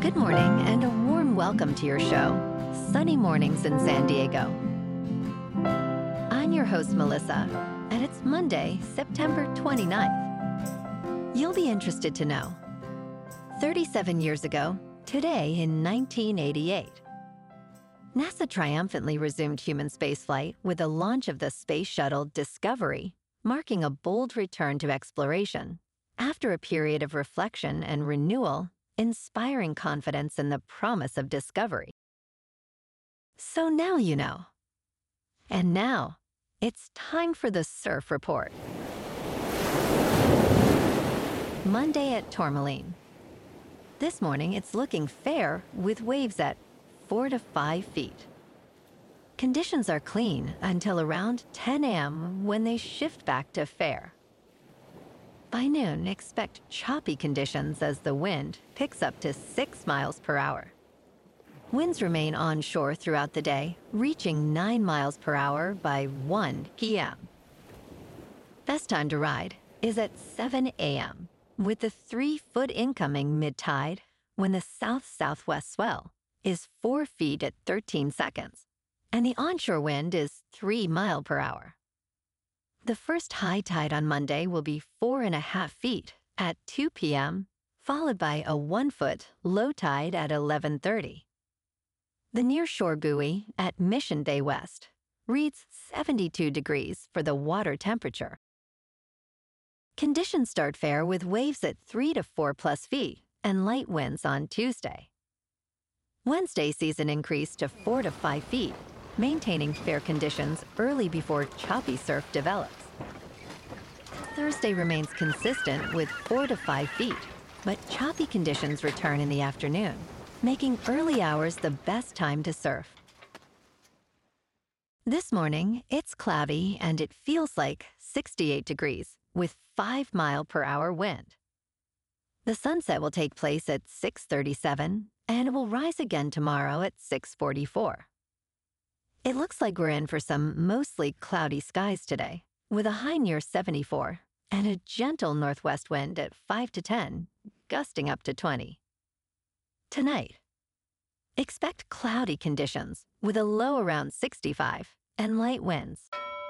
Good morning and a warm welcome to your show, Sunny Mornings in San Diego. I'm your host, Melissa, and it's Monday, September 29th. You'll be interested to know, 37 years ago, today in 1988, NASA triumphantly resumed human spaceflight with the launch of the space shuttle Discovery, marking a bold return to exploration after a period of reflection and renewal, inspiring confidence in the promise of discovery. So now you know. And now, it's time for the Surf Report. Monday at Tourmaline. This morning, it's looking fair with waves at 4 to 5 feet. Conditions are clean until around 10 a.m. when they shift back to fair. By noon, expect choppy conditions as the wind picks up to 6 miles per hour. Winds remain onshore throughout the day, reaching 9 miles per hour by 1 p.m. Best time to ride is at 7 a.m., with the 3-foot incoming mid-tide when the south-southwest swell is 4 feet at 13 seconds, and the onshore wind is 3 miles per hour. The first high tide on Monday will be 4.5 feet at 2 p.m., followed by a 1-foot low tide at 11:30. The nearshore buoy at Mission Day West reads 72 degrees for the water temperature. Conditions start fair with waves at 3 to 4 plus feet and light winds on Tuesday. Wednesday sees an increase to 4 to 5 feet, maintaining fair conditions early before choppy surf develops. Thursday remains consistent with 4 to 5 feet, but choppy conditions return in the afternoon, making early hours the best time to surf. This morning, it's cloudy and it feels like 68 degrees with 5 mile per hour wind. The sunset will take place at 6:37 and it will rise again tomorrow at 6:44. It looks like we're in for some mostly cloudy skies today, with a high near 74 and a gentle northwest wind at 5 to 10, gusting up to 20. Tonight, expect cloudy conditions with a low around 65 and light winds.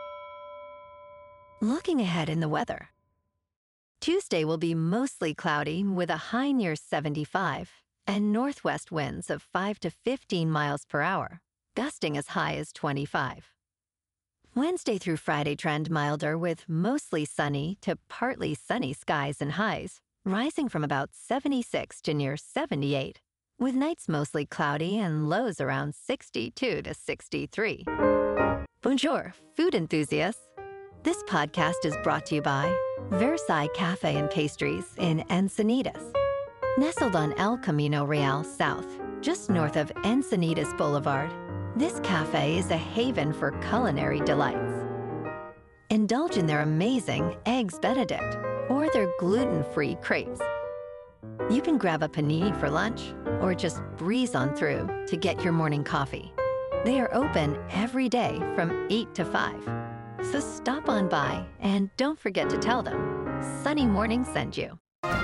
Looking ahead in the weather, Tuesday will be mostly cloudy with a high near 75 and northwest winds of 5 to 15 miles per hour, gusting as high as 25. Wednesday through Friday trend milder with mostly sunny to partly sunny skies and highs, rising from about 76 to near 78, with nights mostly cloudy and lows around 62 to 63. Bonjour, food enthusiasts. This podcast is brought to you by Versailles Cafe and Pastries in Encinitas. Nestled on El Camino Real South, just north of Encinitas Boulevard, this cafe is a haven for culinary delights. Indulge in their amazing Eggs Benedict or their gluten-free crepes. You can grab a panini for lunch or just breeze on through to get your morning coffee. They are open every day from 8 to 5. So stop on by and don't forget to tell them Sunny Morning sent you.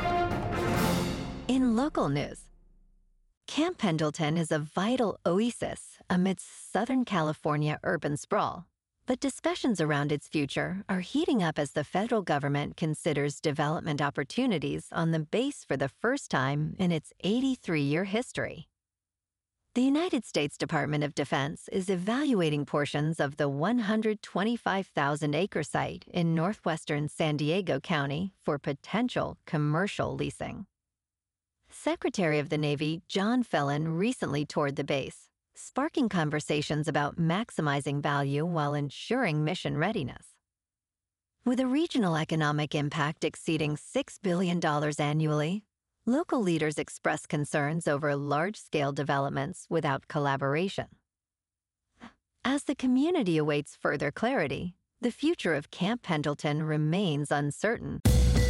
In local news, Camp Pendleton is a vital oasis amidst Southern California urban sprawl, but discussions around its future are heating up as the federal government considers development opportunities on the base for the first time in its 83-year history. The United States Department of Defense is evaluating portions of the 125,000-acre site in northwestern San Diego County for potential commercial leasing. Secretary of the Navy John Fellon recently toured the base, sparking conversations about maximizing value while ensuring mission readiness. With a regional economic impact exceeding $6 billion annually, local leaders express concerns over large-scale developments without collaboration. As the community awaits further clarity, the future of Camp Pendleton remains uncertain.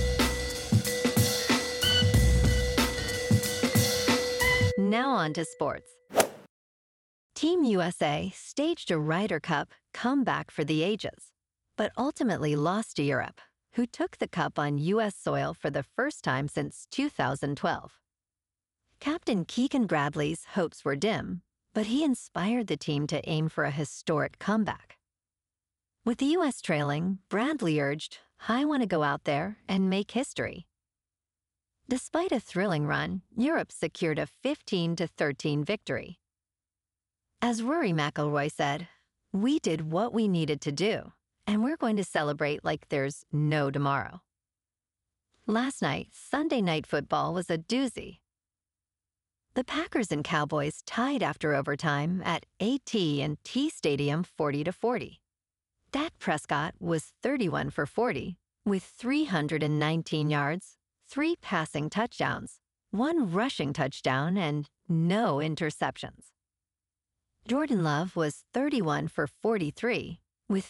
Now on to sports. Team USA staged a Ryder Cup comeback for the ages, but ultimately lost to Europe, who took the cup on U.S. soil for the first time since 2012. Captain Keegan Bradley's hopes were dim, but he inspired the team to aim for a historic comeback. With the U.S. trailing, Bradley urged, "I want to go out there and make history." Despite a thrilling run, Europe secured a 15-13 victory. As Rory McIlroy said, "We did what we needed to do, and we're going to celebrate like there's no tomorrow." Last night, Sunday Night Football was a doozy. The Packers and Cowboys tied after overtime at AT&T Stadium 40-40. Dak Prescott was 31 for 40, with 319 yards, 3 passing touchdowns, 1 rushing touchdown, and no interceptions. Jordan Love was 31 for 43, with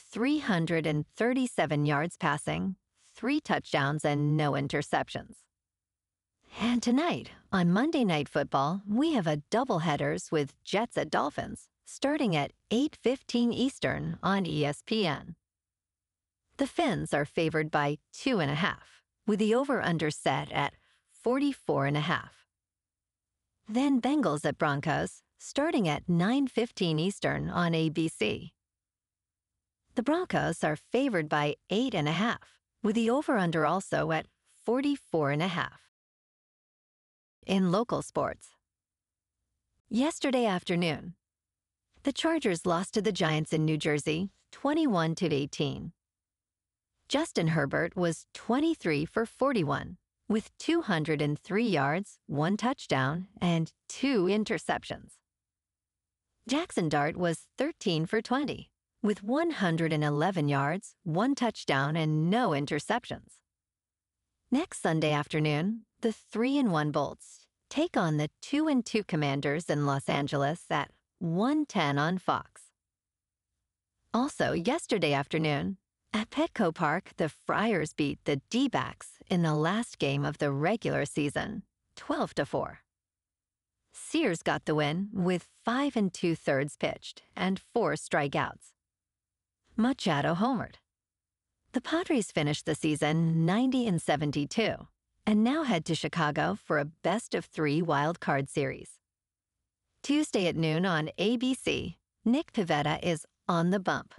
337 yards passing, 3 touchdowns, and no interceptions. And tonight, on Monday Night Football, we have a doubleheaders with Jets at Dolphins, starting at 8:15 Eastern on ESPN. The Finns are favored by 2.5, with the over-under set at 44.5. Then Bengals at Broncos, starting at 9:15 Eastern on ABC. The Broncos are favored by 8.5, with the over-under also at 44.5. In local sports. Yesterday afternoon, the Chargers lost to the Giants in New Jersey 21-18. Justin Herbert was 23 for 41, with 203 yards, 1 touchdown, and 2 interceptions. Jackson Dart was 13 for 20, with 111 yards, 1 touchdown, and no interceptions. Next Sunday afternoon, the 3-1 Bolts take on the 2-2 Commanders in Los Angeles at 1:10 on Fox. Also, yesterday afternoon, at Petco Park, the Friars beat the D-backs in the last game of the regular season, 12-4. Sears got the win with 5 2/3 pitched and 4 strikeouts. Machado homered. The Padres finished the season 90-72 and now head to Chicago for a best-of-3 wild card series. Tuesday at noon on ABC, Nick Pivetta is on the bump.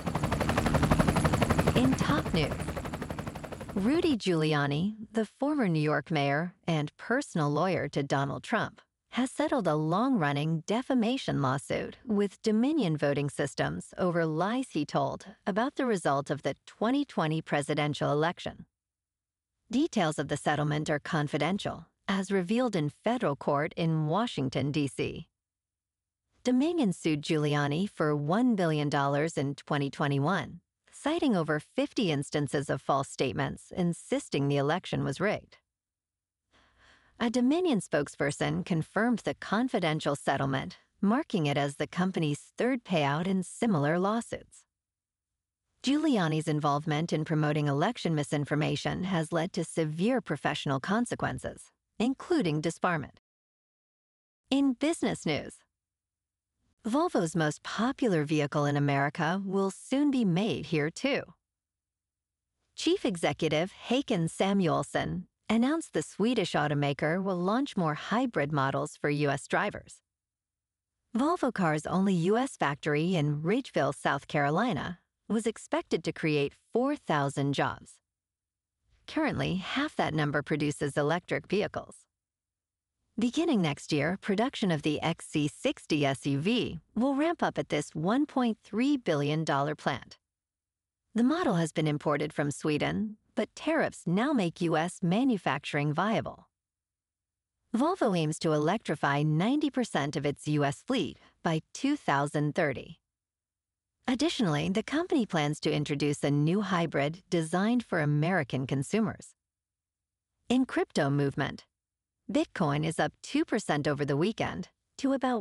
In top news, Rudy Giuliani, the former New York mayor and personal lawyer to Donald Trump, has settled a long-running defamation lawsuit with Dominion Voting Systems over lies he told about the result of the 2020 presidential election. Details of the settlement are confidential, as revealed in federal court in Washington, D.C. Dominion sued Giuliani for $1 billion in 2021, citing over 50 instances of false statements insisting the election was rigged. A Dominion spokesperson confirmed the confidential settlement, marking it as the company's 3rd payout in similar lawsuits. Giuliani's involvement in promoting election misinformation has led to severe professional consequences, including disbarment. In business news, Volvo's most popular vehicle in America will soon be made here too. Chief Executive Håkan Samuelsson announced the Swedish automaker will launch more hybrid models for U.S. drivers. Volvo Cars' only U.S. factory in Ridgeville, South Carolina, was expected to create 4,000 jobs. Currently, half that number produces electric vehicles. Beginning next year, production of the XC60 SUV will ramp up at this $1.3 billion plant. The model has been imported from Sweden, but tariffs now make U.S. manufacturing viable. Volvo aims to electrify 90% of its U.S. fleet by 2030. Additionally, the company plans to introduce a new hybrid designed for American consumers. In crypto movement, Bitcoin is up 2% over the weekend to about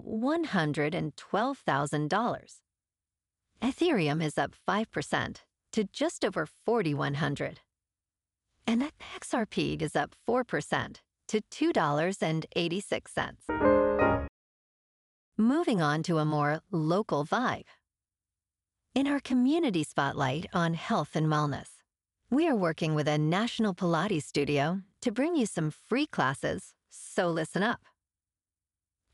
$112,000. Ethereum is up 5% to just over 4,100. And the XRP is up 4% to $2.86. Moving on to a more local vibe. In our community spotlight on health and wellness, we are working with a national Pilates studio to bring you some free classes, so listen up.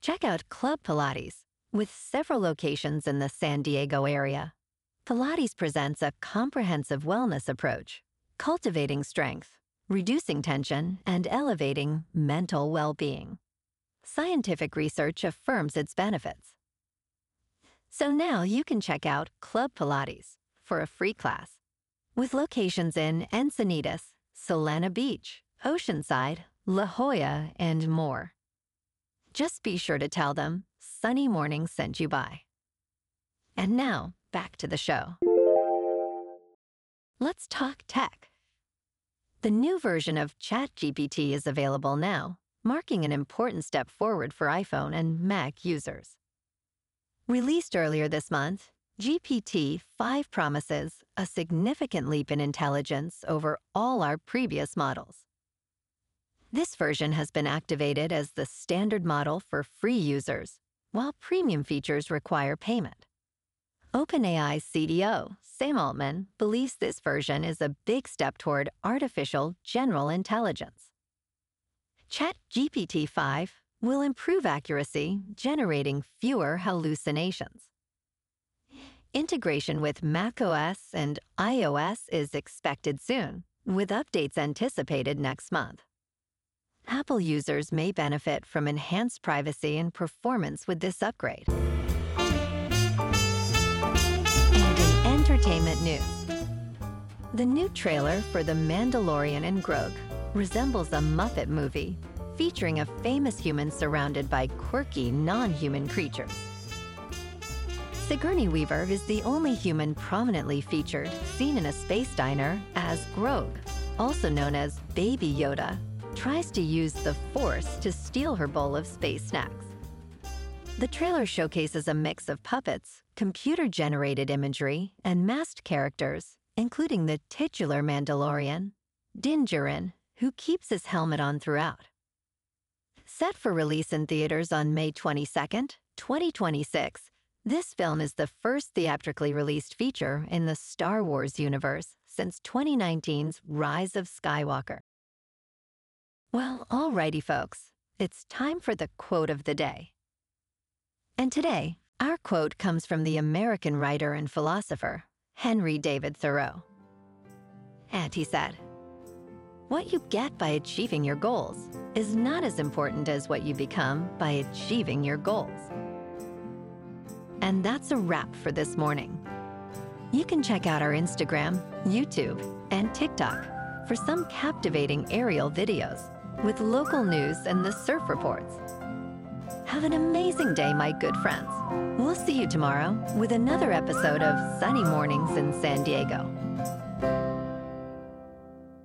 Check out Club Pilates, with several locations in the San Diego area. Pilates presents a comprehensive wellness approach, cultivating strength, reducing tension, and elevating mental well-being. Scientific research affirms its benefits. So now you can check out Club Pilates for a free class, with locations in Encinitas, Solana Beach, Oceanside, La Jolla, and more. Just be sure to tell them Sunny Morning sent you by. And now, back to the show. Let's talk tech. The new version of ChatGPT is available now, marking an important step forward for iPhone and Mac users. Released earlier this month, GPT-5 promises a significant leap in intelligence over all our previous models. This version has been activated as the standard model for free users, while premium features require payment. OpenAI's CDO, Sam Altman, believes this version is a big step toward artificial general intelligence. ChatGPT-5 will improve accuracy, generating fewer hallucinations. Integration with macOS and iOS is expected soon, with updates anticipated next month. Apple users may benefit from enhanced privacy and performance with this upgrade. And in entertainment news, the new trailer for The Mandalorian and Grogu resembles a Muppet movie featuring a famous human surrounded by quirky, non-human creatures. Sigourney Weaver is the only human prominently featured seen in a space diner as Grogu, also known as Baby Yoda, tries to use the Force to steal her bowl of space snacks. The trailer showcases a mix of puppets, computer-generated imagery, and masked characters, including the titular Mandalorian, Din Djarin, who keeps his helmet on throughout. Set for release in theaters on May 22, 2026, this film is the first theatrically released feature in the Star Wars universe since 2019's Rise of Skywalker. Well, alrighty, folks, it's time for the quote of the day. And today, our quote comes from the American writer and philosopher, Henry David Thoreau. And he said, "What you get by achieving your goals is not as important as what you become by achieving your goals." And that's a wrap for this morning. You can check out our Instagram, YouTube, and TikTok for some captivating aerial videos with local news and the surf reports. Have an amazing day, my good friends. We'll see you tomorrow with another episode of Sunny Mornings in San Diego.